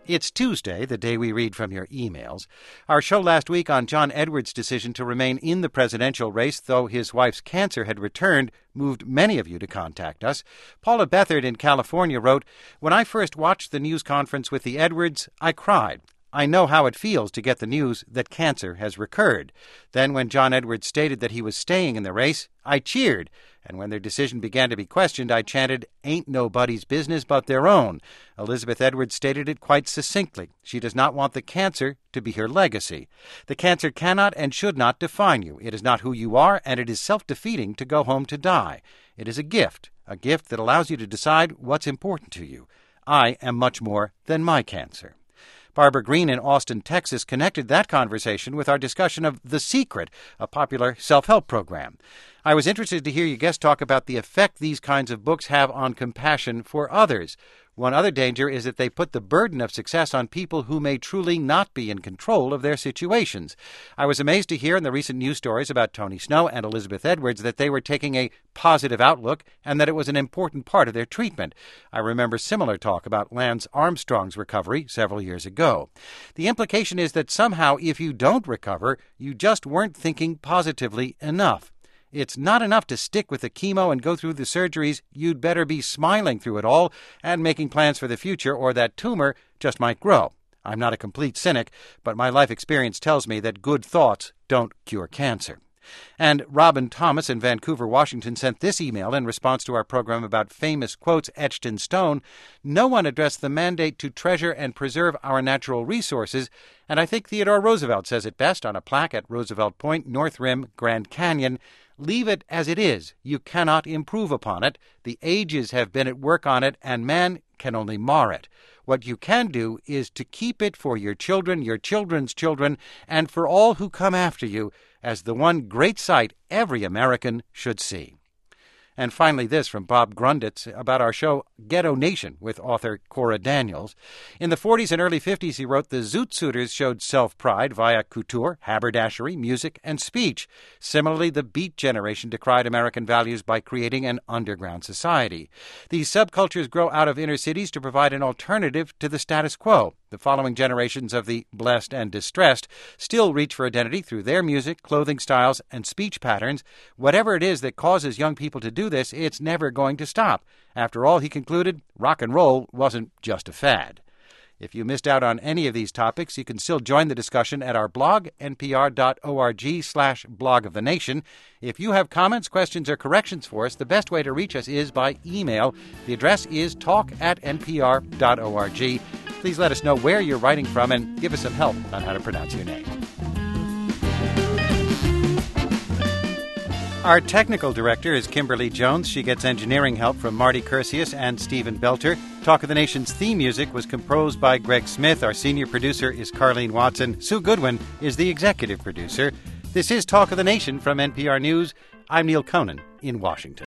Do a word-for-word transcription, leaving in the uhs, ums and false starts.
It's Tuesday, the day we read from your emails. Our show last week on John Edwards' decision to remain in the presidential race, though his wife's cancer had returned, moved many of you to contact us. Paula Bethard in California wrote, "When I first watched the news conference with the Edwards, I cried. I know how it feels to get the news that cancer has recurred. Then when John Edwards stated that he was staying in the race, I cheered. And when their decision began to be questioned, I chanted, 'Ain't nobody's business but their own.' Elizabeth Edwards stated it quite succinctly. She does not want the cancer to be her legacy. The cancer cannot and should not define you. It is not who you are, and it is self-defeating to go home to die. It is a gift, a gift that allows you to decide what's important to you. I am much more than my cancer." Barbara Green in Austin, Texas, connected that conversation with our discussion of The Secret, a popular self-help program. I was interested to hear your guest talk about the effect these kinds of books have on compassion for others. One other danger is that they put the burden of success on people who may truly not be in control of their situations. I was amazed to hear in the recent news stories about Tony Snow and Elizabeth Edwards that they were taking a positive outlook and that it was an important part of their treatment. I remember similar talk about Lance Armstrong's recovery several years ago. The implication is that somehow if you don't recover, you just weren't thinking positively enough. It's not enough to stick with the chemo and go through the surgeries. You'd better be smiling through it all and making plans for the future, or that tumor just might grow. I'm not a complete cynic, but my life experience tells me that good thoughts don't cure cancer. And Robin Thomas in Vancouver, Washington, sent this email in response to our program about famous quotes etched in stone. "No one addressed the mandate to treasure and preserve our natural resources, and I think Theodore Roosevelt says it best on a plaque at Roosevelt Point, North Rim, Grand Canyon. Leave it as it is. You cannot improve upon it. The ages have been at work on it, and man can only mar it. What you can do is to keep it for your children, your children's children, and for all who come after you, as the one great sight every American should see." And finally this from Bob Grunditz about our show Ghetto Nation with author Cora Daniels. In the forties and early fifties, he wrote, "The Zoot Suiters showed self-pride via couture, haberdashery, music, and speech. Similarly, the Beat generation decried American values by creating an underground society. These subcultures grow out of inner cities to provide an alternative to the status quo. The following generations of the blessed and distressed still reach for identity through their music, clothing styles, and speech patterns. Whatever it is that causes young people to do this, it's never going to stop. After all," he concluded, "rock and roll wasn't just a fad." If you missed out on any of these topics, you can still join the discussion at our blog, npr.org slash blog of the nation. If you have comments, questions, or corrections for us, the best way to reach us is by email. The address is talk at npr.org. Please let us know where you're writing from and give us some help on how to pronounce your name. Our technical director is Kimberly Jones. She gets engineering help from Marty Curcius and Stephen Belter. Talk of the Nation's theme music was composed by Greg Smith. Our senior producer is Carleen Watson. Sue Goodwin is the executive producer. This is Talk of the Nation from N P R News. I'm Neil Conan in Washington.